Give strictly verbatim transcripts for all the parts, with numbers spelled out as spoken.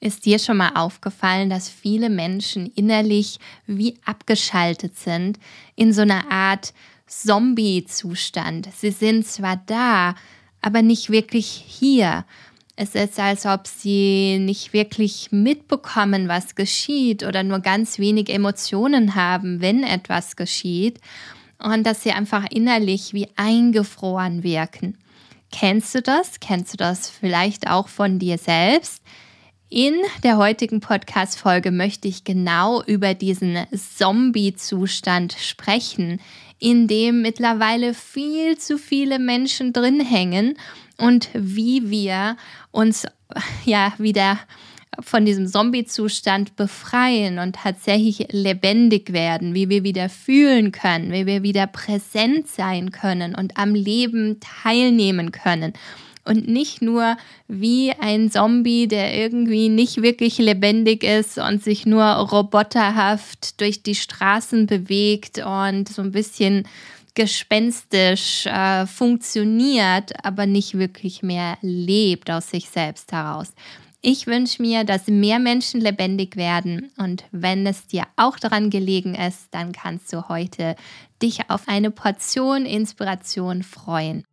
Ist dir schon mal aufgefallen, dass viele Menschen innerlich wie abgeschaltet sind in so einer Art Zombie-Zustand? Sie sind zwar da, aber nicht wirklich hier. Es ist, als ob sie nicht wirklich mitbekommen, was geschieht oder nur ganz wenig Emotionen haben, wenn etwas geschieht. Und dass sie einfach innerlich wie eingefroren wirken. Kennst du das? Kennst du das vielleicht auch von dir selbst? In der heutigen Podcast-Folge möchte ich genau über diesen Zombie-Zustand sprechen, in dem mittlerweile viel zu viele Menschen drin hängen und wie wir uns ja wieder von diesem Zombie-Zustand befreien und tatsächlich lebendig werden, wie wir wieder fühlen können, wie wir wieder präsent sein können und am Leben teilnehmen können. Und nicht nur wie ein Zombie, der irgendwie nicht wirklich lebendig ist und sich nur roboterhaft durch die Straßen bewegt und so ein bisschen gespenstisch äh, funktioniert, aber nicht wirklich mehr lebt aus sich selbst heraus. Ich wünsche mir, dass mehr Menschen lebendig werden, und wenn es dir auch daran gelegen ist, dann kannst du heute dich auf eine Portion Inspiration freuen.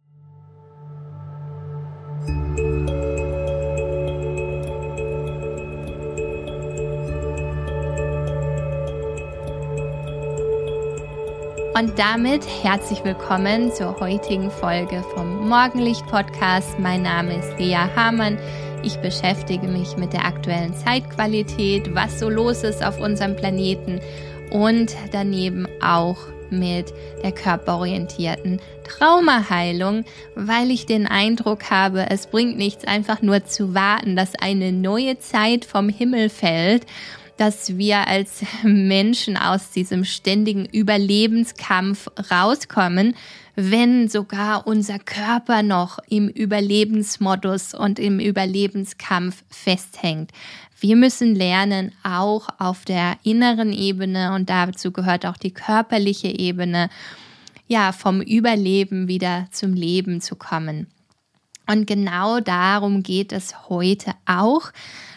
Und damit herzlich willkommen zur heutigen Folge vom Morgenlicht-Podcast. Mein Name ist Lea Hamann. Ich beschäftige mich mit der aktuellen Zeitqualität, was so los ist auf unserem Planeten und daneben auch mit der körperorientierten Traumaheilung, weil ich den Eindruck habe, es bringt nichts, einfach nur zu warten, dass eine neue Zeit vom Himmel fällt, dass wir als Menschen aus diesem ständigen Überlebenskampf rauskommen, wenn sogar unser Körper noch im Überlebensmodus und im Überlebenskampf festhängt. Wir müssen lernen, auch auf der inneren Ebene, und dazu gehört auch die körperliche Ebene, ja, vom Überleben wieder zum Leben zu kommen. Und genau darum geht es heute auch.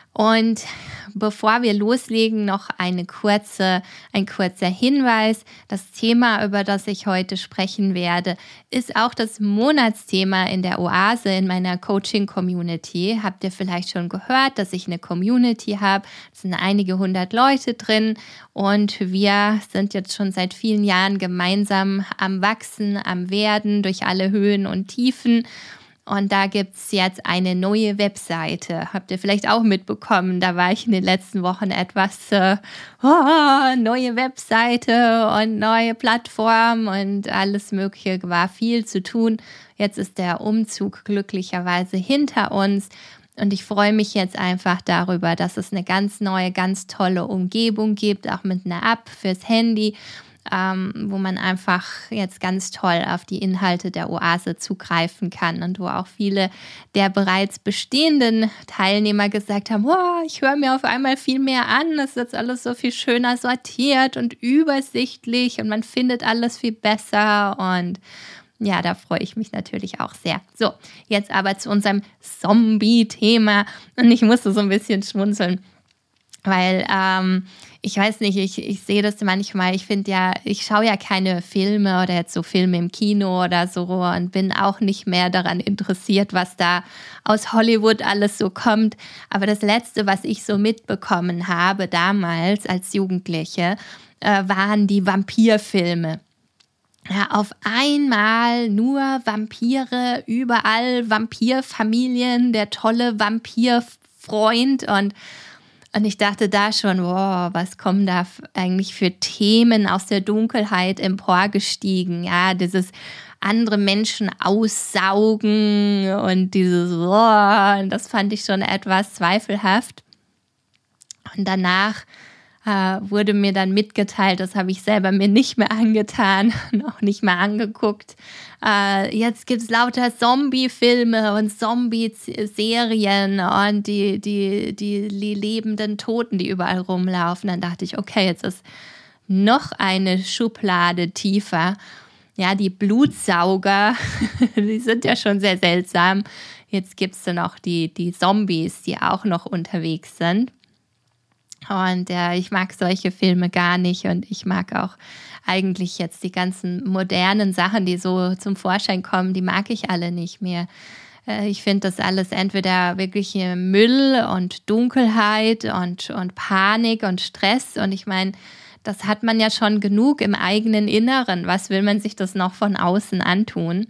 Und bevor wir loslegen, noch eine kurze, ein kurzer Hinweis. Das Thema, über das ich heute sprechen werde, ist auch das Monatsthema in der Oase in meiner Coaching-Community. Habt ihr vielleicht schon gehört, dass ich eine Community habe? Es sind einige hundert Leute drin und wir sind jetzt schon seit vielen Jahren gemeinsam am Wachsen, am Werden durch alle Höhen und Tiefen. Und da gibt es jetzt eine neue Webseite. Habt ihr vielleicht auch mitbekommen, da war ich in den letzten Wochen etwas, äh, oh, neue Webseite und neue Plattform und alles Mögliche, war viel zu tun. Jetzt ist der Umzug glücklicherweise hinter uns. Und ich freue mich jetzt einfach darüber, dass es eine ganz neue, ganz tolle Umgebung gibt, auch mit einer App fürs Handy, Ähm, wo man einfach jetzt ganz toll auf die Inhalte der Oase zugreifen kann und wo auch viele der bereits bestehenden Teilnehmer gesagt haben, wow, ich höre mir auf einmal viel mehr an, es ist jetzt alles so viel schöner sortiert und übersichtlich und man findet alles viel besser, und ja, da freue ich mich natürlich auch sehr. So, jetzt aber zu unserem Zombie-Thema, und ich musste so ein bisschen schmunzeln, weil ähm, ich weiß nicht, ich, ich sehe das manchmal, ich finde ja, ich schaue ja keine Filme oder jetzt so Filme im Kino oder so und bin auch nicht mehr daran interessiert, was da aus Hollywood alles so kommt. Aber das Letzte, was ich so mitbekommen habe damals als Jugendliche, äh, waren die Vampirfilme. Ja, auf einmal nur Vampire, überall Vampirfamilien, der tolle Vampirfreund, und Und ich dachte da schon, wow, was kommen da eigentlich für Themen aus der Dunkelheit emporgestiegen? Ja, dieses andere Menschen aussaugen und dieses, wow, das fand ich schon etwas zweifelhaft. Und danach äh, wurde mir dann mitgeteilt, das habe ich selber mir nicht mehr angetan und auch nicht mehr angeguckt. Äh, jetzt gibt es lauter Zombie-Filme und Zombie-Serien und die, die, die, die lebenden Toten, die überall rumlaufen. Dann dachte ich, okay, jetzt ist noch eine Schublade tiefer. Ja, die Blutsauger, die sind ja schon sehr seltsam. jetzt gibt es dann auch die, die Zombies, die auch noch unterwegs sind. Und äh, ich mag solche Filme gar nicht und ich mag auch eigentlich jetzt die ganzen modernen Sachen, die so zum Vorschein kommen, die mag ich alle nicht mehr. Äh, ich finde das alles entweder wirklich Müll und Dunkelheit und, und Panik und Stress. Und ich meine, das hat man ja schon genug im eigenen Inneren. Was will man sich das noch von außen antun?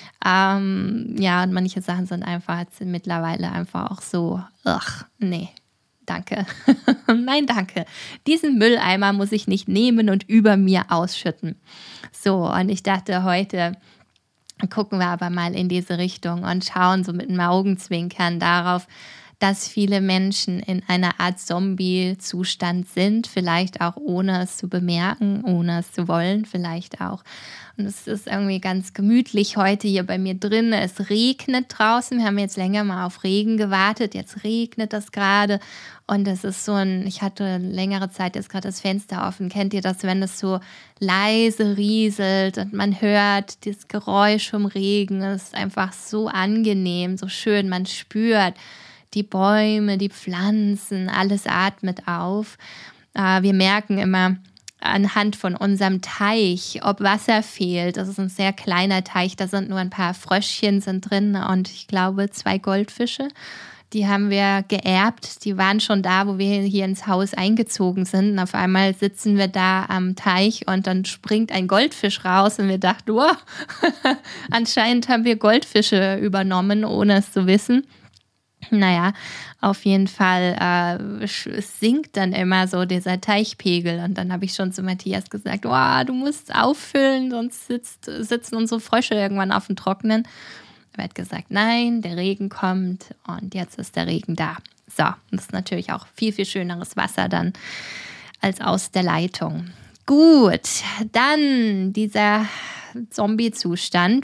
Ähm, ja, und manche Sachen sind einfach sind mittlerweile einfach auch so, ach, nee. Danke. Nein, danke. Diesen Mülleimer muss ich nicht nehmen und über mir ausschütten. So, und ich dachte, heute gucken wir aber mal in diese Richtung und schauen so mit einem Augenzwinkern darauf, dass viele Menschen in einer Art Zombie-Zustand sind, vielleicht auch ohne es zu bemerken, ohne es zu wollen, vielleicht auch. Und es ist irgendwie ganz gemütlich heute hier bei mir drin. Es regnet draußen. Wir haben jetzt länger mal auf Regen gewartet. Jetzt regnet das gerade. Und es ist so ein, ich hatte längere Zeit jetzt gerade das Fenster offen. Kennt ihr das, wenn es so leise rieselt und man hört das Geräusch vom Regen? Es ist einfach so angenehm, so schön. Man spürt die Bäume, die Pflanzen, alles atmet auf. Wir merken immer anhand von unserem Teich, ob Wasser fehlt. Das ist ein sehr kleiner Teich, da sind nur ein paar Fröschchen sind drin und ich glaube zwei Goldfische. Die haben wir geerbt, die waren schon da, wo wir hier ins Haus eingezogen sind. Und auf einmal sitzen wir da am Teich und dann springt ein Goldfisch raus und wir dachten, wow, anscheinend haben wir Goldfische übernommen, ohne es zu wissen. Naja, auf jeden Fall, äh, es sinkt dann immer so dieser Teichpegel und dann habe ich schon zu Matthias gesagt, oh, du musst auffüllen, sonst sitzt, sitzen unsere Frösche irgendwann auf dem Trockenen. Er hat gesagt, nein, der Regen kommt und jetzt ist der Regen da. So, das ist natürlich auch viel, viel schöneres Wasser dann als aus der Leitung. Gut, dann dieser Zombie-Zustand.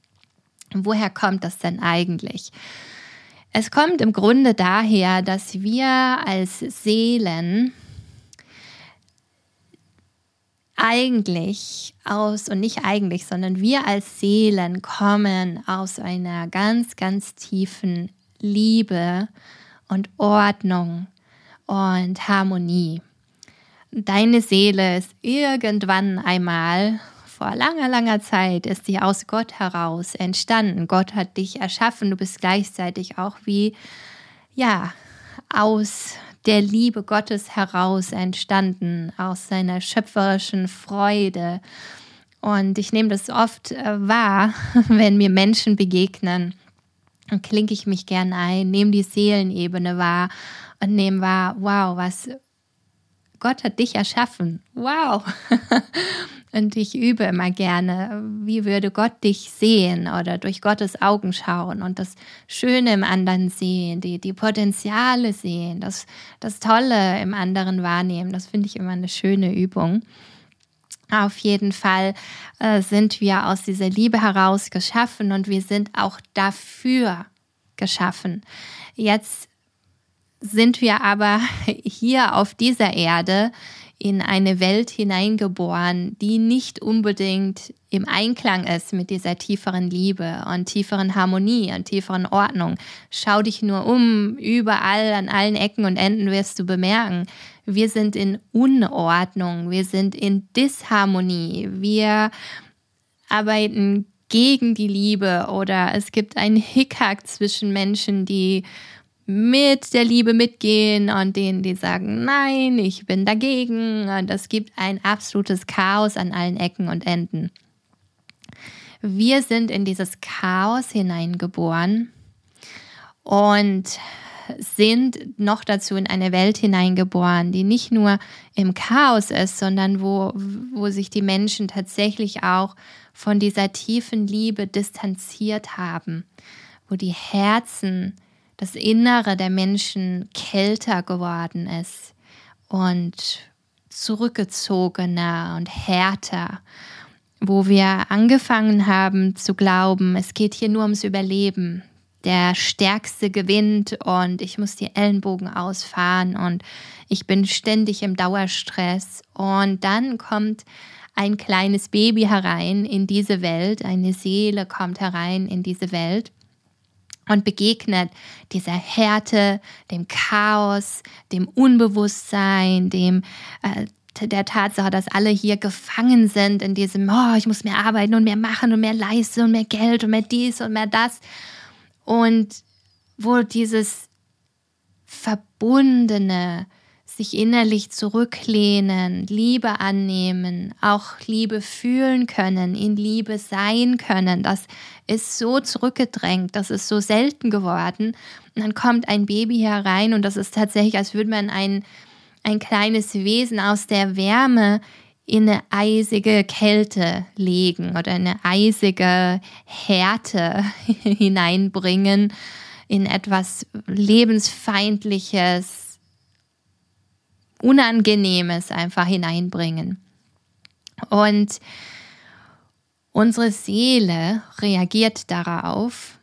Woher kommt das denn eigentlich? Es kommt im Grunde daher, dass wir als Seelen eigentlich aus, und nicht eigentlich, sondern wir als Seelen kommen aus einer ganz, ganz tiefen Liebe und Ordnung und Harmonie. Deine Seele ist irgendwann einmal, vor langer, langer Zeit, ist sie aus Gott heraus entstanden. Gott hat dich erschaffen. Du bist gleichzeitig auch wie, ja, aus der Liebe Gottes heraus entstanden, aus seiner schöpferischen Freude. Und ich nehme das oft äh, wahr, wenn mir Menschen begegnen. Dann klinke ich mich gern ein, nehme die Seelenebene wahr und nehme wahr, wow, was Gott hat dich erschaffen. Wow. Und ich übe immer gerne, wie würde Gott dich sehen oder durch Gottes Augen schauen und das Schöne im anderen sehen, die, die Potenziale sehen, das, das Tolle im anderen wahrnehmen. Das finde ich immer eine schöne Übung. Auf jeden Fall äh, sind wir aus dieser Liebe heraus geschaffen und wir sind auch dafür geschaffen. Jetzt sind wir aber hier auf dieser Erde in eine Welt hineingeboren, die nicht unbedingt im Einklang ist mit dieser tieferen Liebe und tieferen Harmonie und tieferen Ordnung. Schau dich nur um, überall, an allen Ecken und Enden wirst du bemerken, wir sind in Unordnung, wir sind in Disharmonie, wir arbeiten gegen die Liebe oder es gibt einen Hickhack zwischen Menschen, die mit der Liebe mitgehen und denen, die sagen, nein, ich bin dagegen. Und es gibt ein absolutes Chaos an allen Ecken und Enden. Wir sind in dieses Chaos hineingeboren und sind noch dazu in eine Welt hineingeboren, die nicht nur im Chaos ist, sondern wo, wo sich die Menschen tatsächlich auch von dieser tiefen Liebe distanziert haben, wo die Herzen, das Innere der Menschen kälter geworden ist und zurückgezogener und härter, wo wir angefangen haben zu glauben, es geht hier nur ums Überleben. Der Stärkste gewinnt und ich muss die Ellenbogen ausfahren und ich bin ständig im Dauerstress. Und dann kommt ein kleines Baby herein in diese Welt, eine Seele kommt herein in diese Welt. und begegnet dieser Härte, dem Chaos, dem Unbewusstsein, dem äh, der Tatsache, dass alle hier gefangen sind in diesem, oh, ich muss mehr arbeiten und mehr machen und mehr leisten und mehr Geld und mehr dies und mehr das. Und wo dieses Verbundene, sich innerlich zurücklehnen, Liebe annehmen, auch Liebe fühlen können, in Liebe sein können, das ist so zurückgedrängt, das ist so selten geworden. Und dann kommt ein Baby herein und das ist tatsächlich, als würde man ein, ein kleines Wesen aus der Wärme in eine eisige Kälte legen oder eine eisige Härte hineinbringen, in etwas Lebensfeindliches, Unangenehmes einfach hineinbringen. Und unsere Seele reagiert darauf,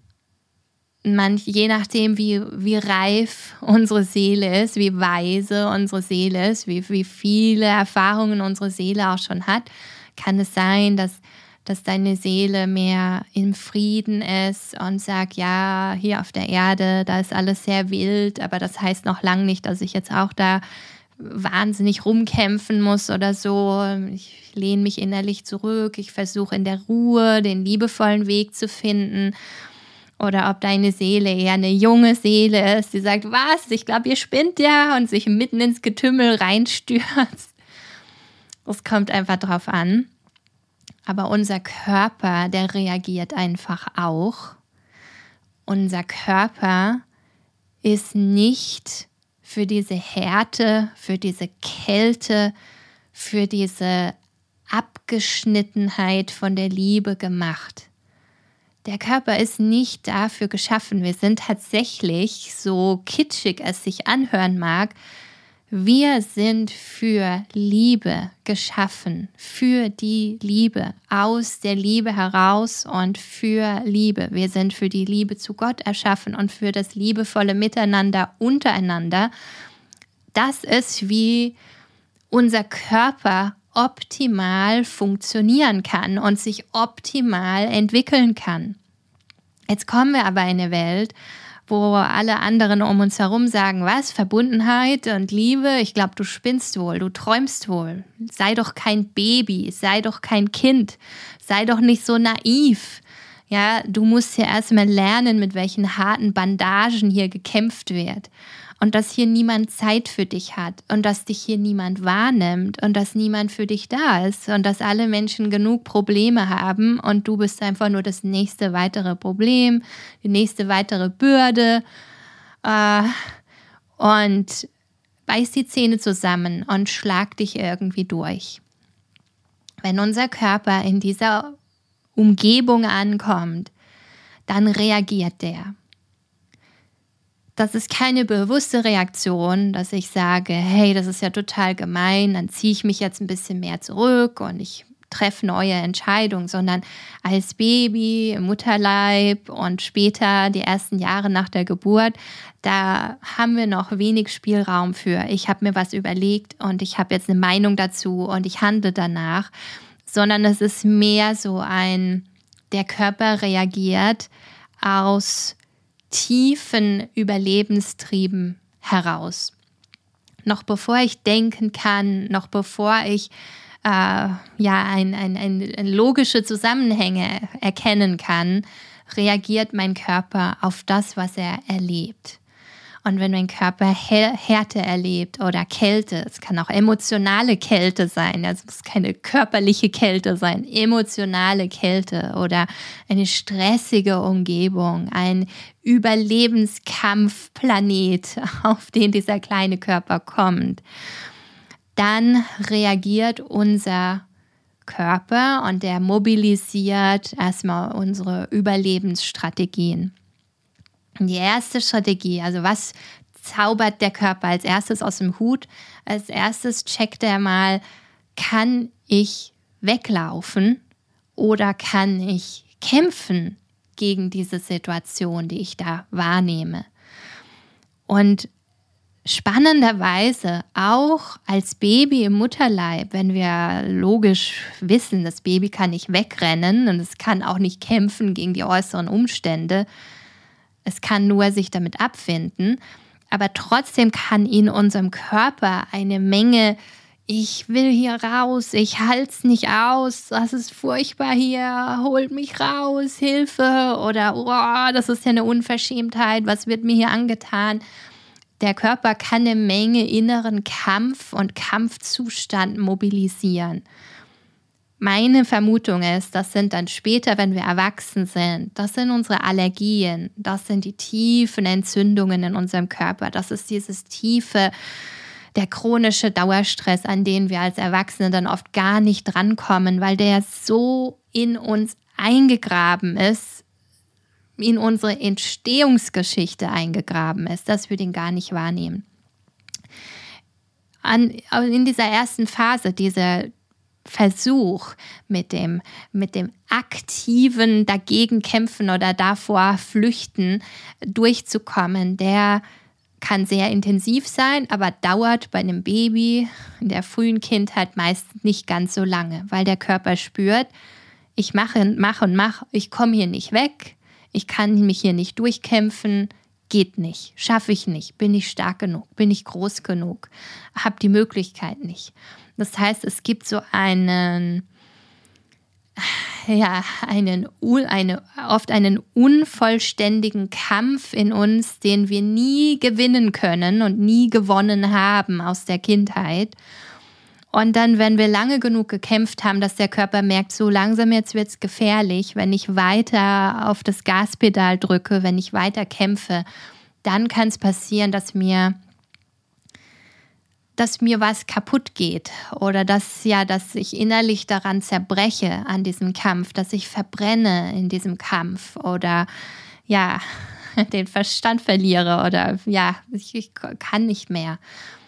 manch, je nachdem, wie, wie reif unsere Seele ist, wie weise unsere Seele ist, wie, wie viele Erfahrungen unsere Seele auch schon hat, kann es sein, dass, dass deine Seele mehr im Frieden ist und sagt, ja, hier auf der Erde, da ist alles sehr wild, aber das heißt noch lange nicht, dass ich jetzt auch da wahnsinnig rumkämpfen muss oder so. Ich lehne mich innerlich zurück, ich versuche in der Ruhe den liebevollen Weg zu finden. Oder ob deine Seele eher eine junge Seele ist, die sagt, was, ich glaube, ihr spinnt ja, und sich mitten ins Getümmel reinstürzt. Das kommt einfach drauf an. Aber unser Körper, der reagiert einfach auch. Unser Körper ist nicht für diese Härte, für diese Kälte, für diese Abgeschnittenheit von der Liebe gemacht. Der Körper ist nicht dafür geschaffen. Wir sind tatsächlich, so kitschig es sich anhören mag, wir sind für Liebe geschaffen, für die Liebe, aus der Liebe heraus und für Liebe. Wir sind für die Liebe zu Gott erschaffen und für das liebevolle Miteinander untereinander. Das ist, wie unser Körper optimal funktionieren kann und sich optimal entwickeln kann. Jetzt kommen wir aber in eine Welt, wo alle anderen um uns herum sagen, was, Verbundenheit und Liebe, ich glaube, du spinnst wohl, du träumst wohl. Sei doch kein Baby, sei doch kein Kind, sei doch nicht so naiv. Ja, du musst ja erstmal lernen, mit welchen harten Bandagen hier gekämpft wird. Und dass hier niemand Zeit für dich hat und dass dich hier niemand wahrnimmt und dass niemand für dich da ist und dass alle Menschen genug Probleme haben und du bist einfach nur das nächste weitere Problem, die nächste weitere Bürde äh, und beiß die Zähne zusammen und schlag dich irgendwie durch. Wenn unser Körper in dieser Umgebung ankommt, dann reagiert der. Das ist keine bewusste Reaktion, dass ich sage, hey, das ist ja total gemein, dann ziehe ich mich jetzt ein bisschen mehr zurück und ich treffe neue Entscheidungen, sondern als Baby im Mutterleib und später die ersten Jahre nach der Geburt, da haben wir noch wenig Spielraum für. Ich habe mir was überlegt und ich habe jetzt eine Meinung dazu und ich handle danach, sondern es ist mehr so ein, der Körper reagiert aus tiefen Überlebenstrieben heraus. Noch bevor ich denken kann, noch bevor ich äh, ja ein, ein, ein logische Zusammenhänge erkennen kann, reagiert mein Körper auf das, was er erlebt. Und wenn mein Körper Härte erlebt oder Kälte, es kann auch emotionale Kälte sein, also es muss keine körperliche Kälte sein, emotionale Kälte oder eine stressige Umgebung, ein Überlebenskampfplanet, auf den dieser kleine Körper kommt, dann reagiert unser Körper und der mobilisiert erstmal unsere Überlebensstrategien. Die erste Strategie, also was zaubert der Körper als erstes aus dem Hut? Als erstes checkt er mal, kann ich weglaufen oder kann ich kämpfen gegen diese Situation, die ich da wahrnehme? Und spannenderweise auch als Baby im Mutterleib, wenn wir logisch wissen, das Baby kann nicht wegrennen und es kann auch nicht kämpfen gegen die äußeren Umstände, Es kann nur sich damit abfinden, aber trotzdem kann in unserem Körper eine Menge, ich will hier raus, ich halte es nicht aus, das ist furchtbar hier, holt mich raus, Hilfe, oder oh, das ist ja eine Unverschämtheit, was wird mir hier angetan? Der Körper kann eine Menge inneren Kampf und Kampfzustand mobilisieren. Meine Vermutung ist, das sind dann später, wenn wir erwachsen sind, das sind unsere Allergien, das sind die tiefen Entzündungen in unserem Körper, das ist dieses tiefe, der chronische Dauerstress, an den wir als Erwachsene dann oft gar nicht drankommen, weil der so in uns eingegraben ist, in unsere Entstehungsgeschichte eingegraben ist, dass wir den gar nicht wahrnehmen. An, in dieser ersten Phase, dieser Versuch mit dem, mit dem aktiven Dagegenkämpfen oder davor Flüchten durchzukommen, der kann sehr intensiv sein, aber dauert bei einem Baby in der frühen Kindheit meist nicht ganz so lange, weil der Körper spürt, ich mache, mache und mache, ich komme hier nicht weg, ich kann mich hier nicht durchkämpfen, geht nicht, schaffe ich nicht, bin ich stark genug, bin ich groß genug, habe die Möglichkeit nicht. Das heißt, es gibt so einen, ja, einen, eine, oft einen unvollständigen Kampf in uns, den wir nie gewinnen können und nie gewonnen haben aus der Kindheit. Und dann, wenn wir lange genug gekämpft haben, dass der Körper merkt, so langsam jetzt wird es gefährlich, wenn ich weiter auf das Gaspedal drücke, wenn ich weiter kämpfe, dann kann es passieren, dass mir, dass mir was kaputt geht oder dass, ja, dass ich innerlich daran zerbreche an diesem Kampf, dass ich verbrenne in diesem Kampf oder ja, den Verstand verliere oder ja, ich, ich kann nicht mehr.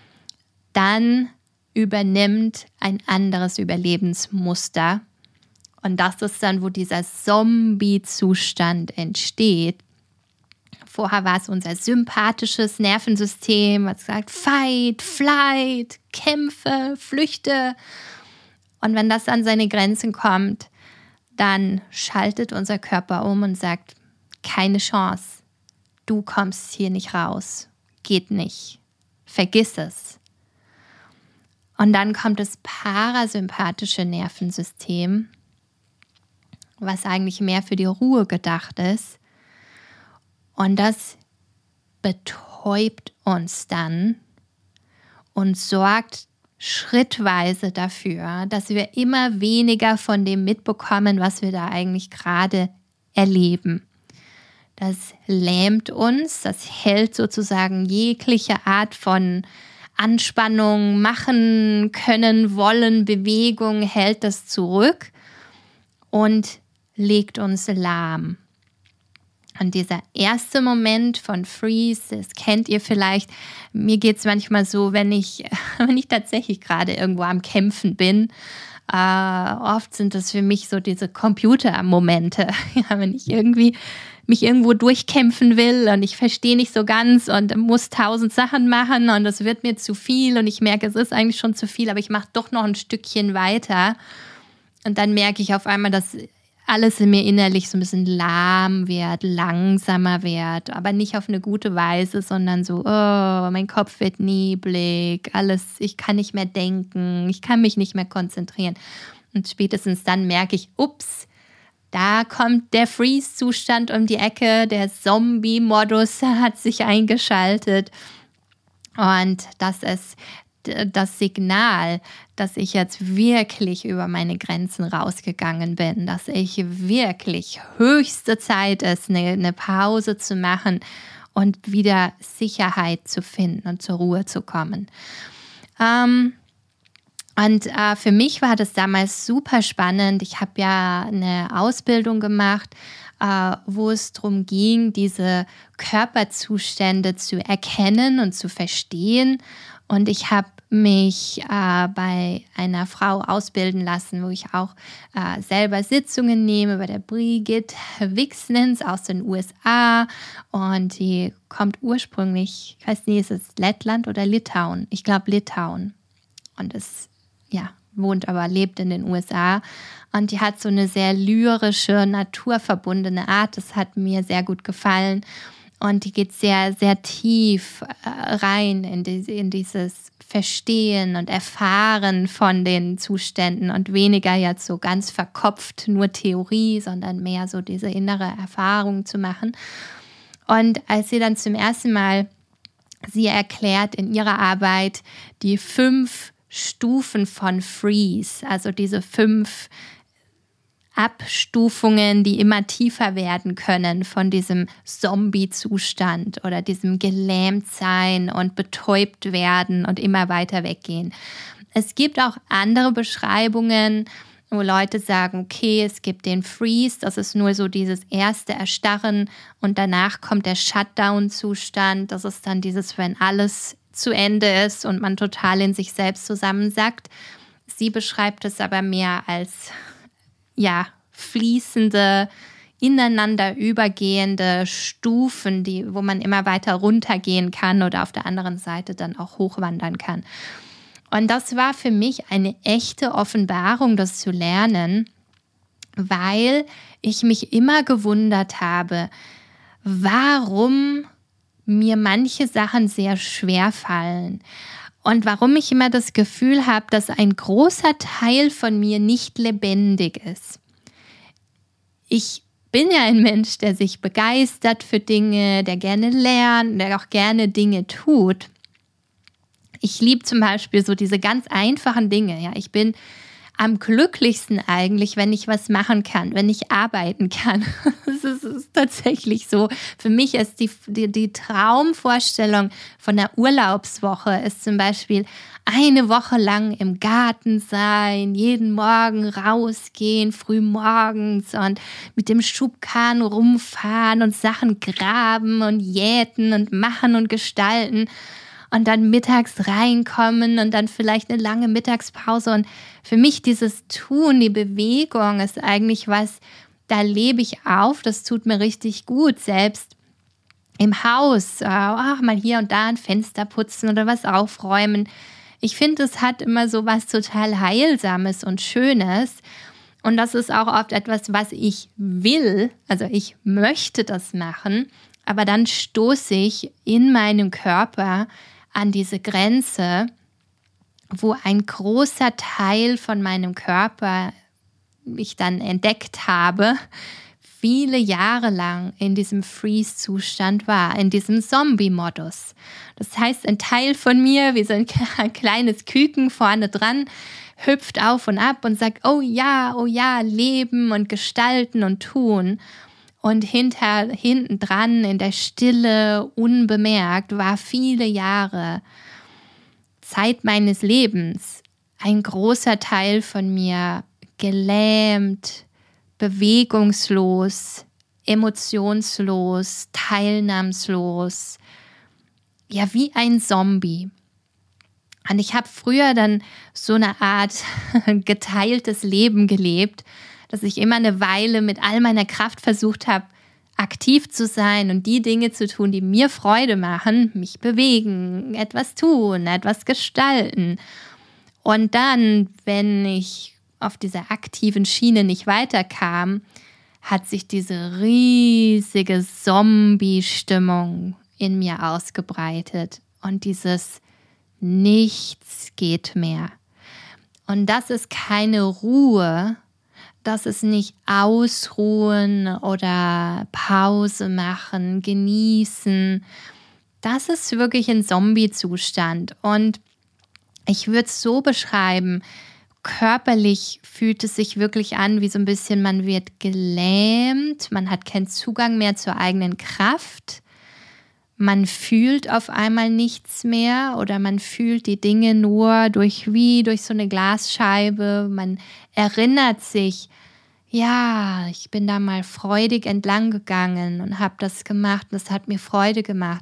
Dann übernimmt ein anderes Überlebensmuster. Und das ist dann, wo dieser Zombie-Zustand entsteht. Vorher war es unser sympathisches Nervensystem, was sagt, fight, flight, kämpfe, flüchte. Und wenn das an seine Grenzen kommt, dann schaltet unser Körper um und sagt, keine Chance, du kommst hier nicht raus, geht nicht, vergiss es. Und dann kommt das parasympathische Nervensystem, was eigentlich mehr für die Ruhe gedacht ist. Und das betäubt uns dann und sorgt schrittweise dafür, dass wir immer weniger von dem mitbekommen, was wir da eigentlich gerade erleben. Das lähmt uns, das hält sozusagen jegliche Art von Anspannung, machen können, wollen, Bewegung, hält das zurück und legt uns lahm. Und dieser erste Moment von Freeze, das kennt ihr vielleicht. Mir geht es manchmal so, wenn ich, wenn ich tatsächlich gerade irgendwo am Kämpfen bin. Äh, oft sind das für mich so diese Computer-Momente. Ja, wenn ich irgendwie mich irgendwo durchkämpfen will und ich verstehe nicht so ganz und muss tausend Sachen machen und es wird mir zu viel und ich merke, es ist eigentlich schon zu viel, aber ich mache doch noch ein Stückchen weiter. Und dann merke ich auf einmal, dass alles in mir innerlich so ein bisschen lahm wird, langsamer wird, aber nicht auf eine gute Weise, sondern so, oh, mein Kopf wird neblig, alles, ich kann nicht mehr denken, ich kann mich nicht mehr konzentrieren. Und spätestens dann merke ich, ups, da kommt der Freeze-Zustand um die Ecke, der Zombie-Modus hat sich eingeschaltet. Und das ist das Signal, dass ich jetzt wirklich über meine Grenzen rausgegangen bin, dass ich wirklich höchste Zeit ist, eine, eine Pause zu machen und wieder Sicherheit zu finden und zur Ruhe zu kommen. Ähm, Und äh, für mich war das damals super spannend. Ich habe ja eine Ausbildung gemacht, äh, wo es darum ging, diese Körperzustände zu erkennen und zu verstehen. Und ich habe mich äh, bei einer Frau ausbilden lassen, wo ich auch äh, selber Sitzungen nehme, bei der Brigitte Wixnens aus den U S A. Und die kommt ursprünglich, ich weiß nicht, ist es Lettland oder Litauen? Ich glaube Litauen. Und es ja, wohnt aber, lebt in den U S A. Und die hat so eine sehr lyrische, naturverbundene Art. Das hat mir sehr gut gefallen. Und die geht sehr, sehr tief rein in, die, in dieses Verstehen und Erfahren von den Zuständen und weniger jetzt so ganz verkopft nur Theorie, sondern mehr so diese innere Erfahrung zu machen. Und als sie dann zum ersten Mal, sie erklärt in ihrer Arbeit die fünf Stufen von Freeze, also diese fünf Abstufungen, die immer tiefer werden können von diesem Zombie-Zustand oder diesem Gelähmtsein und betäubt werden und immer weiter weggehen. Es gibt auch andere Beschreibungen, wo Leute sagen, okay, es gibt den Freeze, das ist nur so dieses erste Erstarren und danach kommt der Shutdown-Zustand, das ist dann dieses, wenn alles zu Ende ist und man total in sich selbst zusammensackt. Sie beschreibt es aber mehr als ja, fließende, ineinander übergehende Stufen, die, wo man immer weiter runtergehen kann oder auf der anderen Seite dann auch hochwandern kann. Und das war für mich eine echte Offenbarung, das zu lernen, weil ich mich immer gewundert habe, warum mir manche Sachen sehr schwer fallen. Und warum ich immer das Gefühl habe, dass ein großer Teil von mir nicht lebendig ist. Ich bin ja ein Mensch, der sich begeistert für Dinge, der gerne lernt, der auch gerne Dinge tut. Ich liebe zum Beispiel so diese ganz einfachen Dinge. Ja, ich bin am glücklichsten eigentlich, wenn ich was machen kann, wenn ich arbeiten kann. Das ist, das ist tatsächlich so. Für mich ist die, die, die Traumvorstellung von der Urlaubswoche ist zum Beispiel eine Woche lang im Garten sein, jeden Morgen rausgehen, früh morgens und mit dem Schubkahn rumfahren und Sachen graben und jäten und machen und gestalten. Und dann mittags reinkommen und dann vielleicht eine lange Mittagspause. Und für mich dieses Tun, die Bewegung ist eigentlich was, da lebe ich auf, das tut mir richtig gut. Selbst im Haus, ach, mal hier und da ein Fenster putzen oder was aufräumen. Ich finde, es hat immer so was total Heilsames und Schönes. Und das ist auch oft etwas, was ich will. Also ich möchte das machen, aber dann stoße ich in meinem Körper an diese Grenze, wo ein großer Teil von meinem Körper ich dann entdeckt habe, viele Jahre lang in diesem Freeze-Zustand war, in diesem Zombie-Modus. Das heißt, ein Teil von mir, wie so ein kleines Küken vorne dran, hüpft auf und ab und sagt, oh ja, oh ja, leben und gestalten und tun. Und hinter, hinten dran in der Stille, unbemerkt, war viele Jahre Zeit meines Lebens ein großer Teil von mir gelähmt, bewegungslos, emotionslos, teilnahmslos, ja wie ein Zombie. Und ich habe früher dann so eine Art geteiltes Leben gelebt, dass ich immer eine Weile mit all meiner Kraft versucht habe, aktiv zu sein und die Dinge zu tun, die mir Freude machen, mich bewegen, etwas tun, etwas gestalten. Und dann, wenn ich auf dieser aktiven Schiene nicht weiterkam, hat sich diese riesige Zombie-Stimmung in mir ausgebreitet und dieses Nichts geht mehr. Und das ist keine Ruhe, das ist nicht ausruhen oder Pause machen, genießen. Das ist wirklich ein Zombie-Zustand. Und ich würde es so beschreiben, körperlich fühlt es sich wirklich an, wie so ein bisschen, man wird gelähmt, man hat keinen Zugang mehr zur eigenen Kraft. Man fühlt auf einmal nichts mehr oder man fühlt die Dinge nur durch wie durch so eine Glasscheibe. Man erinnert sich, ja, ich bin da mal freudig entlang gegangen und habe das gemacht. Das hat mir Freude gemacht.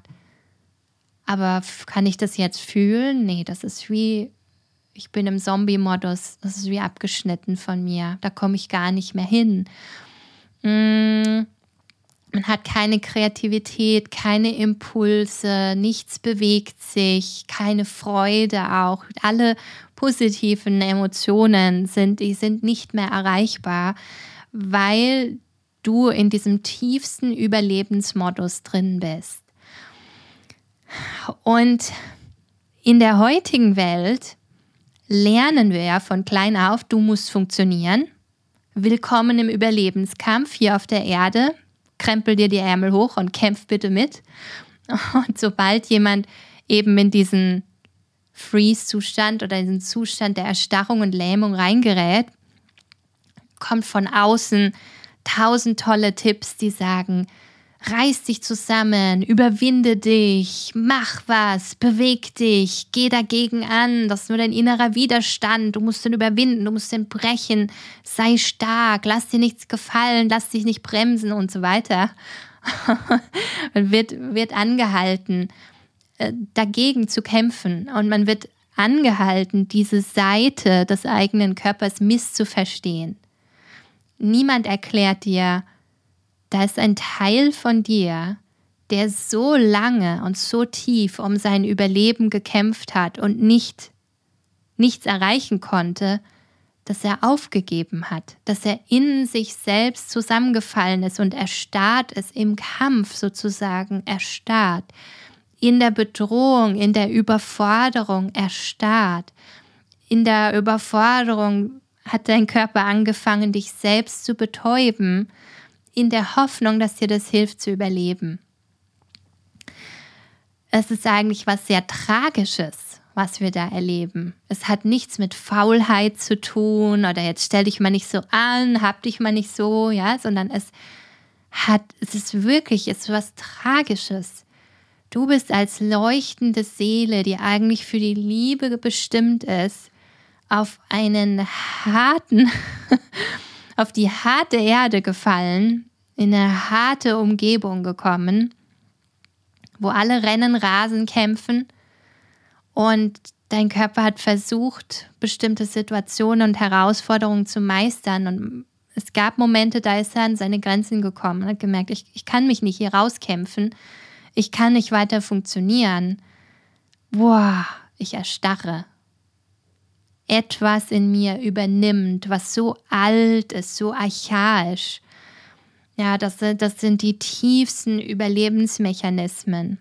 Aber kann ich das jetzt fühlen? Nee, das ist wie, ich bin im Zombie-Modus. Das ist wie abgeschnitten von mir. Da komme ich gar nicht mehr hin. Mmh. Man hat keine Kreativität, keine Impulse, nichts bewegt sich, keine Freude auch. Alle positiven Emotionen sind, die sind nicht mehr erreichbar, weil du in diesem tiefsten Überlebensmodus drin bist. Und in der heutigen Welt lernen wir ja von klein auf, du musst funktionieren. Willkommen im Überlebenskampf hier auf der Erde. Krempel dir die Ärmel hoch und kämpf bitte mit. Und sobald jemand eben in diesen Freeze-Zustand oder in diesen Zustand der Erstarrung und Lähmung reingerät, kommt von außen tausend tolle Tipps, die sagen, reiß dich zusammen, überwinde dich, mach was, beweg dich, geh dagegen an, das ist nur dein innerer Widerstand, du musst den überwinden, du musst den brechen, sei stark, lass dir nichts gefallen, lass dich nicht bremsen und so weiter. Man wird, wird angehalten, dagegen zu kämpfen und man wird angehalten, diese Seite des eigenen Körpers misszuverstehen. Niemand erklärt dir, da ist ein Teil von dir, der so lange und so tief um sein Überleben gekämpft hat und nicht, nichts erreichen konnte, dass er aufgegeben hat, dass er in sich selbst zusammengefallen ist und erstarrt ist, im Kampf sozusagen erstarrt, in der Bedrohung, in der Überforderung erstarrt. In der Überforderung hat dein Körper angefangen, dich selbst zu betäuben, in der Hoffnung, dass dir das hilft zu überleben. Es ist eigentlich was sehr Tragisches, was wir da erleben. Es hat nichts mit Faulheit zu tun oder jetzt stell dich mal nicht so an, hab dich mal nicht so, ja, sondern es hat, es ist wirklich, es ist was Tragisches. Du bist als leuchtende Seele, die eigentlich für die Liebe bestimmt ist, auf einen harten, auf die harte Erde gefallen, in eine harte Umgebung gekommen, wo alle rennen, rasen, kämpfen und dein Körper hat versucht, bestimmte Situationen und Herausforderungen zu meistern und es gab Momente, da ist er an seine Grenzen gekommen und hat gemerkt, ich, ich kann mich nicht hier rauskämpfen, ich kann nicht weiter funktionieren. Boah, ich erstarre. Etwas in mir übernimmt, was so alt ist, so archaisch. Ja, das, das sind die tiefsten Überlebensmechanismen,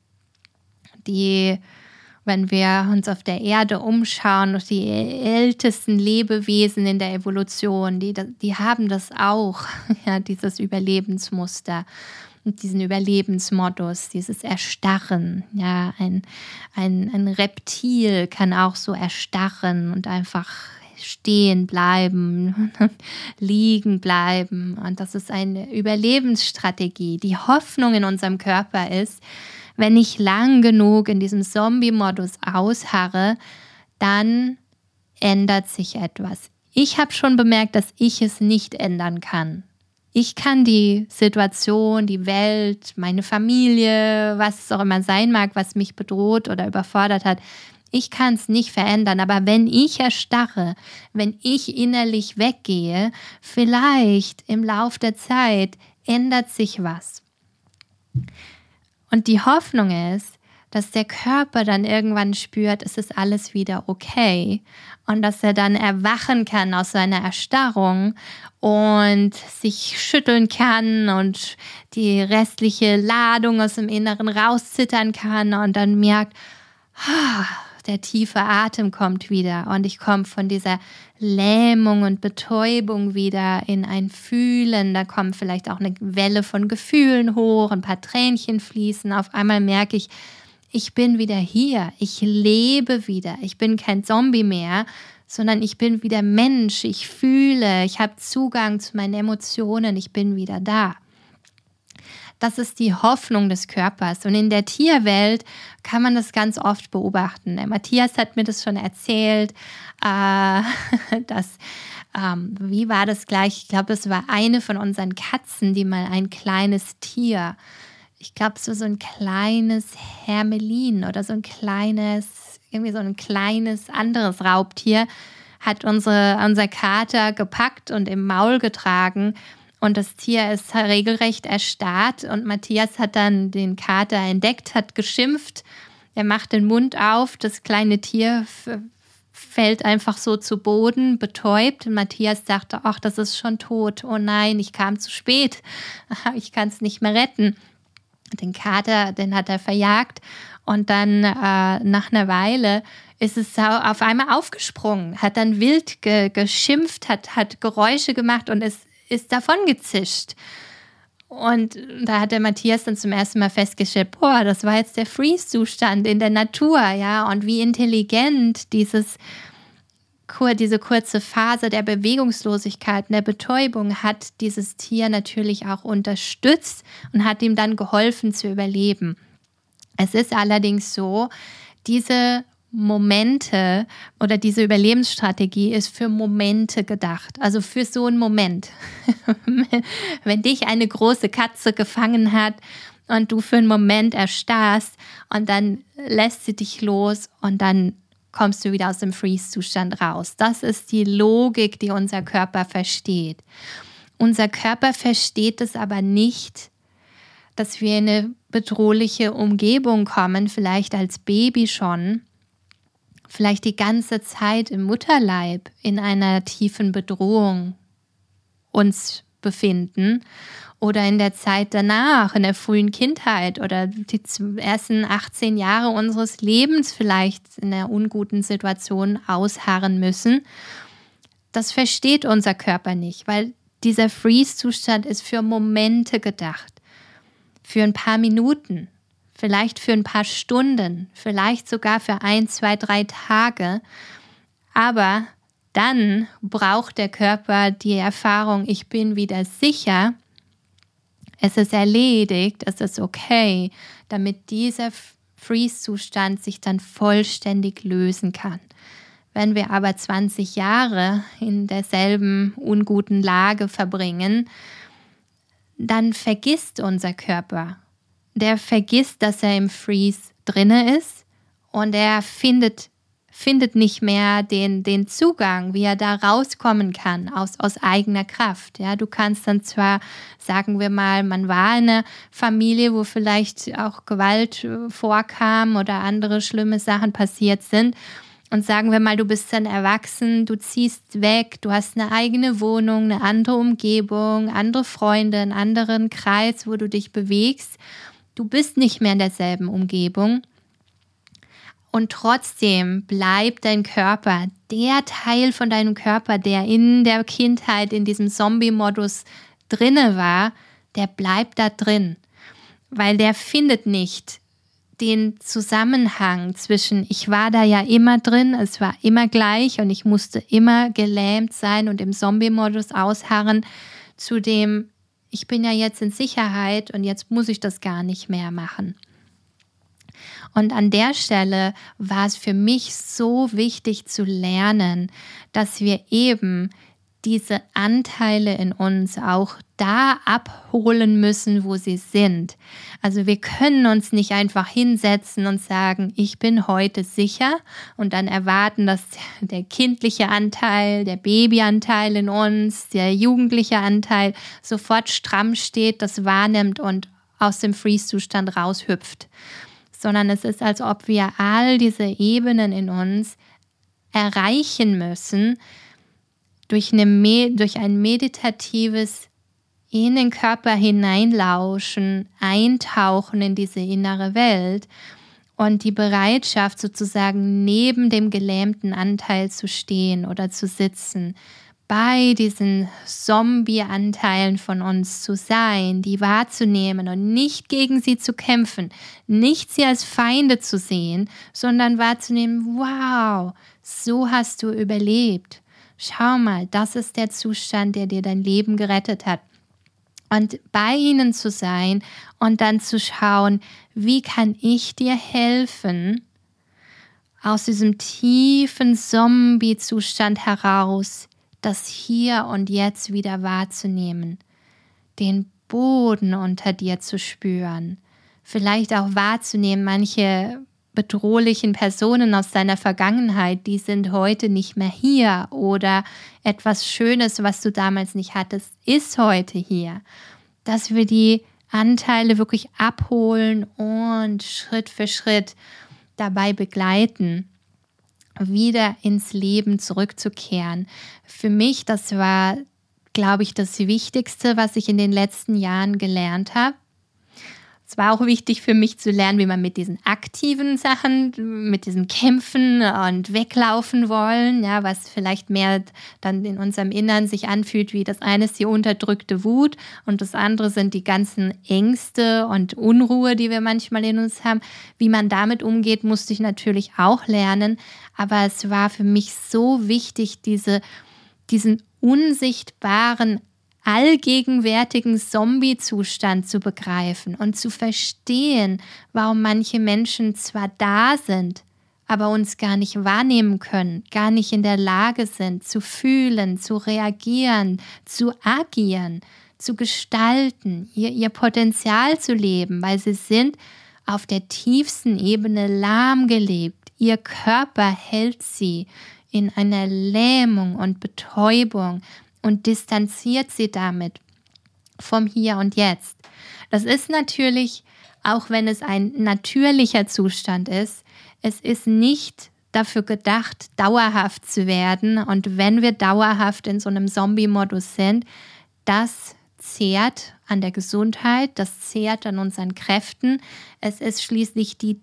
die, wenn wir uns auf der Erde umschauen, die ältesten Lebewesen in der Evolution, die, die haben das auch, ja, dieses Überlebensmuster. Und diesen Überlebensmodus, dieses Erstarren. Ja, ein, ein, ein Reptil kann auch so erstarren und einfach stehen bleiben, liegen bleiben. Und das ist eine Überlebensstrategie. Die Hoffnung in unserem Körper ist, wenn ich lang genug in diesem Zombie-Modus ausharre, dann ändert sich etwas. Ich habe schon bemerkt, dass ich es nicht ändern kann. Ich kann die Situation, die Welt, meine Familie, was es auch immer sein mag, was mich bedroht oder überfordert hat, ich kann es nicht verändern. Aber wenn ich erstarre, wenn ich innerlich weggehe, vielleicht im Lauf der Zeit ändert sich was. Und die Hoffnung ist, dass der Körper dann irgendwann spürt, es ist alles wieder okay und dass er dann erwachen kann aus seiner Erstarrung und sich schütteln kann und die restliche Ladung aus dem Inneren rauszittern kann und dann merkt, der tiefe Atem kommt wieder und ich komme von dieser Lähmung und Betäubung wieder in ein Fühlen. Da kommt vielleicht auch eine Welle von Gefühlen hoch, ein paar Tränchen fließen. Auf einmal merke ich, ich bin wieder hier, ich lebe wieder, ich bin kein Zombie mehr, sondern ich bin wieder Mensch, ich fühle, ich habe Zugang zu meinen Emotionen, ich bin wieder da. Das ist die Hoffnung des Körpers und in der Tierwelt kann man das ganz oft beobachten. Der Matthias hat mir das schon erzählt, äh, dass, ähm, wie war das gleich, ich glaube, das war eine von unseren Katzen, die mal ein kleines Tier, ich glaube, so, so ein kleines Hermelin oder so ein kleines, irgendwie so ein kleines anderes Raubtier hat unsere, unser Kater gepackt und im Maul getragen und das Tier ist regelrecht erstarrt und Matthias hat dann den Kater entdeckt, hat geschimpft, er macht den Mund auf, das kleine Tier f- fällt einfach so zu Boden, betäubt. Und Matthias dachte, ach, das ist schon tot. Oh nein, ich kam zu spät. Ich kann es nicht mehr retten. Den Kater, den hat er verjagt. Und dann äh, nach einer Weile ist es auf einmal aufgesprungen, hat dann wild ge- geschimpft, hat, hat Geräusche gemacht und es ist davon gezischt. Und da hat der Matthias dann zum ersten Mal festgestellt, boah, das war jetzt der Freeze-Zustand in der Natur, ja, und wie intelligent dieses, diese kurze Phase der Bewegungslosigkeit, der Betäubung hat dieses Tier natürlich auch unterstützt und hat ihm dann geholfen zu überleben. Es ist allerdings so, diese Momente oder diese Überlebensstrategie ist für Momente gedacht, also für so einen Moment. Wenn dich eine große Katze gefangen hat und du für einen Moment erstarrst und dann lässt sie dich los und dann kommst du wieder aus dem Freeze-Zustand raus. Das ist die Logik, die unser Körper versteht. Unser Körper versteht es aber nicht, dass wir in eine bedrohliche Umgebung kommen, vielleicht als Baby schon, vielleicht die ganze Zeit im Mutterleib in einer tiefen Bedrohung uns befinden oder in der Zeit danach, in der frühen Kindheit oder die ersten achtzehn Jahre unseres Lebens vielleicht in einer unguten Situation ausharren müssen. Das versteht unser Körper nicht, weil dieser Freeze-Zustand ist für Momente gedacht, für ein paar Minuten, vielleicht für ein paar Stunden, vielleicht sogar für ein, zwei, drei Tage. Aber dann braucht der Körper die Erfahrung, ich bin wieder sicher, es ist erledigt, es ist okay, damit dieser Freeze-Zustand sich dann vollständig lösen kann. Wenn wir aber zwanzig Jahre in derselben unguten Lage verbringen, dann vergisst unser Körper. Der vergisst, dass er im Freeze drinne ist und er findet, findet nicht mehr den, den Zugang, wie er da rauskommen kann aus, aus eigener Kraft. Ja, du kannst dann zwar, sagen wir mal, man war in einer Familie, wo vielleicht auch Gewalt vorkam oder andere schlimme Sachen passiert sind. Und sagen wir mal, du bist dann erwachsen, du ziehst weg, du hast eine eigene Wohnung, eine andere Umgebung, andere Freunde, einen anderen Kreis, wo du dich bewegst. Du bist nicht mehr in derselben Umgebung. Und trotzdem bleibt dein Körper, der Teil von deinem Körper, der in der Kindheit in diesem Zombie-Modus drinne war, der bleibt da drin. Weil der findet nicht den Zusammenhang zwischen, ich war da ja immer drin, es war immer gleich und ich musste immer gelähmt sein und im Zombie-Modus ausharren, zu dem, ich bin ja jetzt in Sicherheit und jetzt muss ich das gar nicht mehr machen. Und an der Stelle war es für mich so wichtig zu lernen, dass wir eben diese Anteile in uns auch da abholen müssen, wo sie sind. Also wir können uns nicht einfach hinsetzen und sagen, ich bin heute sicher und dann erwarten, dass der kindliche Anteil, der Babyanteil in uns, der jugendliche Anteil sofort stramm steht, das wahrnimmt und aus dem Freeze-Zustand raushüpft. Sondern es ist, als ob wir all diese Ebenen in uns erreichen müssen, durch, eine, durch ein meditatives in den Körper hineinlauschen, eintauchen in diese innere Welt und die Bereitschaft sozusagen neben dem gelähmten Anteil zu stehen oder zu sitzen, bei diesen Zombie-Anteilen von uns zu sein, die wahrzunehmen und nicht gegen sie zu kämpfen, nicht sie als Feinde zu sehen, sondern wahrzunehmen, wow, so hast du überlebt. Schau mal, das ist der Zustand, der dir dein Leben gerettet hat. Und bei ihnen zu sein und dann zu schauen, wie kann ich dir helfen, aus diesem tiefen Zombie-Zustand heraus, das Hier und Jetzt wieder wahrzunehmen, den Boden unter dir zu spüren, vielleicht auch wahrzunehmen, manche bedrohlichen Personen aus deiner Vergangenheit, die sind heute nicht mehr hier oder etwas Schönes, was du damals nicht hattest, ist heute hier. Dass wir die Anteile wirklich abholen und Schritt für Schritt dabei begleiten. wieder ins Leben zurückzukehren. Für mich, das war, glaube ich, das Wichtigste, was ich in den letzten Jahren gelernt habe. Es war auch wichtig für mich zu lernen, wie man mit diesen aktiven Sachen, mit diesen Kämpfen und Weglaufen wollen, ja, was vielleicht mehr dann in unserem Innern sich anfühlt, wie das eine ist die unterdrückte Wut und das andere sind die ganzen Ängste und Unruhe, die wir manchmal in uns haben. Wie man damit umgeht, musste ich natürlich auch lernen, aber es war für mich so wichtig, diese, diesen unsichtbaren allgegenwärtigen Zombie-Zustand zu begreifen und zu verstehen, warum manche Menschen zwar da sind, aber uns gar nicht wahrnehmen können, gar nicht in der Lage sind, zu fühlen, zu reagieren, zu agieren, zu gestalten, ihr, ihr Potenzial zu leben, weil sie sind auf der tiefsten Ebene lahmgelebt. Ihr Körper hält sie in einer Lähmung und Betäubung und distanziert sie damit vom Hier und Jetzt. Das ist natürlich, auch wenn es ein natürlicher Zustand ist, es ist nicht dafür gedacht, dauerhaft zu werden. Und wenn wir dauerhaft in so einem Zombie-Modus sind, das zehrt an der Gesundheit, das zehrt an unseren Kräften. Es ist schließlich die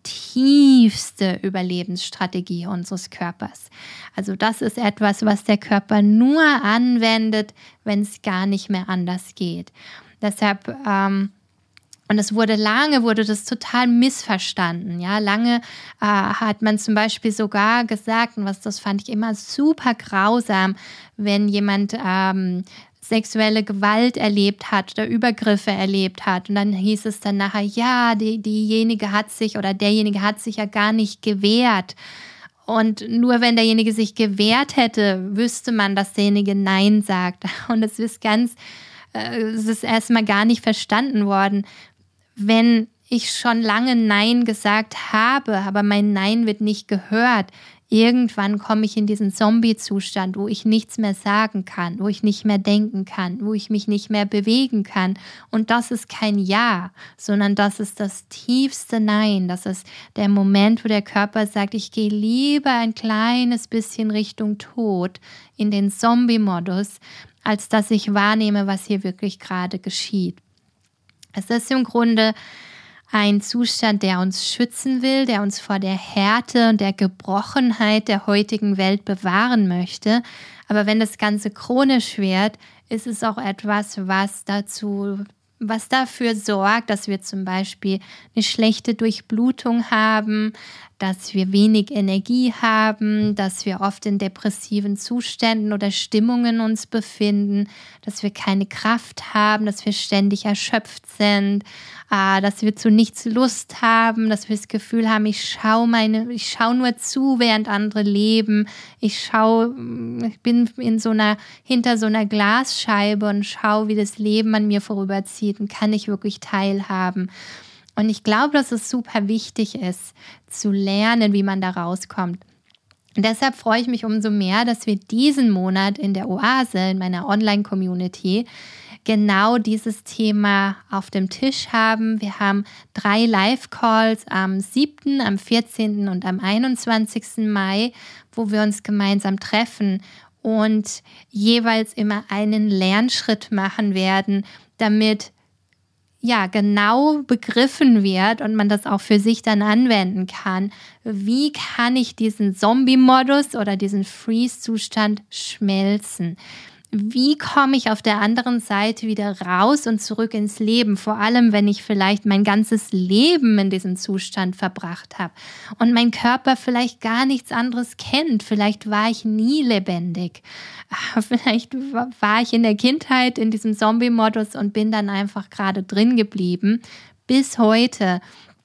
tiefste Überlebensstrategie unseres Körpers. Also das ist etwas, was der Körper nur anwendet, wenn es gar nicht mehr anders geht. Deshalb, ähm, und es wurde lange, wurde das total missverstanden. Ja, lange äh, hat man zum Beispiel sogar gesagt, und was das fand ich immer super grausam, wenn jemand ähm, sexuelle Gewalt erlebt hat oder Übergriffe erlebt hat. Und dann hieß es dann nachher, ja, die, diejenige hat sich oder derjenige hat sich ja gar nicht gewehrt. Und nur wenn derjenige sich gewehrt hätte, wüsste man, dass derjenige Nein sagt. Und es ist ganz, äh, es ist erstmal gar nicht verstanden worden. Wenn ich schon lange Nein gesagt habe, aber mein Nein wird nicht gehört, irgendwann komme ich in diesen Zombie-Zustand, wo ich nichts mehr sagen kann, wo ich nicht mehr denken kann, wo ich mich nicht mehr bewegen kann. Und das ist kein Ja, sondern das ist das tiefste Nein. Das ist der Moment, wo der Körper sagt, ich gehe lieber ein kleines bisschen Richtung Tod, in den Zombie-Modus, als dass ich wahrnehme, was hier wirklich gerade geschieht. Es ist im Grunde ein Zustand, der uns schützen will, der uns vor der Härte und der Gebrochenheit der heutigen Welt bewahren möchte. Aber wenn das Ganze chronisch wird, ist es auch etwas, was dazu, was dafür sorgt, dass wir zum Beispiel eine schlechte Durchblutung haben, dass wir wenig Energie haben, dass wir oft in depressiven Zuständen oder Stimmungen uns befinden, dass wir keine Kraft haben, dass wir ständig erschöpft sind, dass wir zu nichts Lust haben, dass wir das Gefühl haben, ich schaue meine, ich schaue nur zu, während andere leben. Ich schaue, ich bin in so einer, hinter so einer Glasscheibe und schaue, wie das Leben an mir vorüberzieht und kann ich wirklich teilhaben. Und ich glaube, dass es super wichtig ist, zu lernen, wie man da rauskommt. Und deshalb freue ich mich umso mehr, dass wir diesen Monat in der Oase, in meiner Online-Community, genau dieses Thema auf dem Tisch haben. Wir haben drei Live-Calls am siebten, am vierzehnten und am einundzwanzigsten Mai, wo wir uns gemeinsam treffen und jeweils immer einen Lernschritt machen werden, damit ja genau begriffen wird und man das auch für sich dann anwenden kann. Wie kann ich diesen Zombie-Modus oder diesen Freeze-Zustand schmelzen? Wie komme ich auf der anderen Seite wieder raus und zurück ins Leben? Vor allem, wenn ich vielleicht mein ganzes Leben in diesem Zustand verbracht habe und mein Körper vielleicht gar nichts anderes kennt. Vielleicht war ich nie lebendig. Vielleicht war ich in der Kindheit in diesem Zombie-Modus und bin dann einfach gerade drin geblieben bis heute.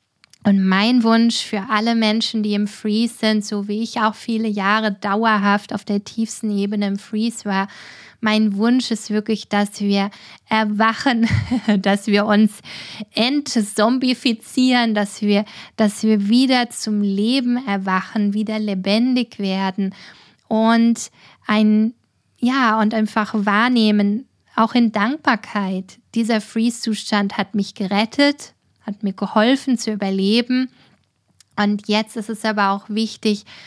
Und mein Wunsch für alle Menschen, die im Freeze sind, so wie ich auch viele Jahre dauerhaft auf der tiefsten Ebene im Freeze war, mein Wunsch ist wirklich, dass wir erwachen, dass wir uns entzombifizieren, dass wir, dass wir wieder zum Leben erwachen, wieder lebendig werden und ein, ja, und einfach wahrnehmen, auch in Dankbarkeit. Dieser Freeze-Zustand hat mich gerettet, hat mir geholfen zu überleben. Und jetzt ist es aber auch wichtig,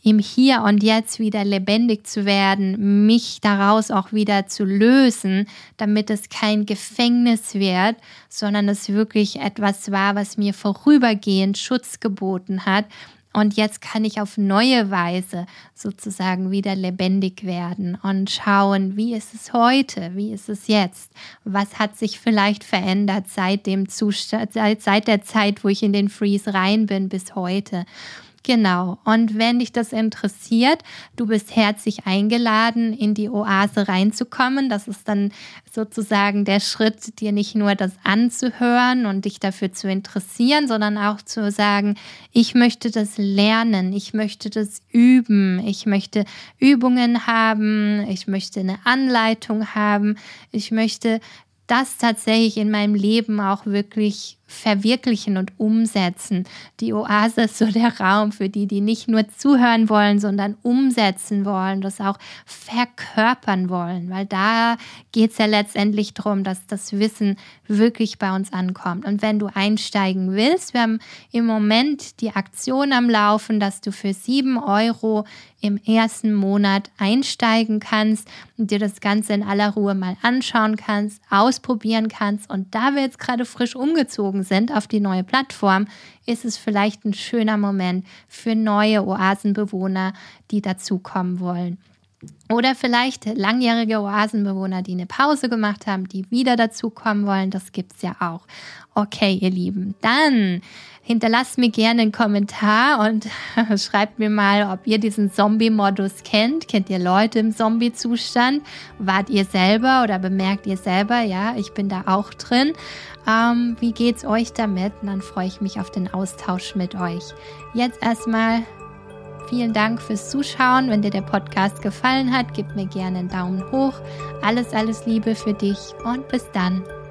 im Hier und Jetzt wieder lebendig zu werden, mich daraus auch wieder zu lösen, damit es kein Gefängnis wird, sondern es wirklich etwas war, was mir vorübergehend Schutz geboten hat. Und jetzt kann ich auf neue Weise sozusagen wieder lebendig werden und schauen, wie ist es heute, wie ist es jetzt, was hat sich vielleicht verändert seit dem Zustand, seit, seit der Zeit, wo ich in den Freeze rein bin bis heute. Genau, und wenn dich das interessiert, du bist herzlich eingeladen, in die Oase reinzukommen. Das ist dann sozusagen der Schritt, dir nicht nur das anzuhören und dich dafür zu interessieren, sondern auch zu sagen, ich möchte das lernen, ich möchte das üben, ich möchte Übungen haben, ich möchte eine Anleitung haben, ich möchte das tatsächlich in meinem Leben auch wirklich verwirklichen und umsetzen. Die Oase ist so der Raum für die, die nicht nur zuhören wollen, sondern umsetzen wollen, das auch verkörpern wollen, weil da geht es ja letztendlich darum, dass das Wissen wirklich bei uns ankommt. Und wenn du einsteigen willst, wir haben im Moment die Aktion am Laufen, dass du für sieben Euro im ersten Monat einsteigen kannst und dir das Ganze in aller Ruhe mal anschauen kannst, ausprobieren kannst. Und da wir jetzt gerade frisch umgezogen sind auf die neue Plattform, ist es vielleicht ein schöner Moment für neue Oasenbewohner, die dazukommen wollen. Oder vielleicht langjährige Oasenbewohner, die eine Pause gemacht haben, die wieder dazukommen wollen. Das gibt es ja auch. Okay, ihr Lieben, dann hinterlasst mir gerne einen Kommentar und schreibt mir mal, ob ihr diesen Zombie-Modus kennt. Kennt ihr Leute im Zombie-Zustand? Wart ihr selber oder bemerkt ihr selber, ja, ich bin da auch drin. Ähm, wie geht's euch damit? Und dann freue ich mich auf den Austausch mit euch. Jetzt erstmal vielen Dank fürs Zuschauen. Wenn dir der Podcast gefallen hat, gib mir gerne einen Daumen hoch. Alles, alles Liebe für dich und bis dann.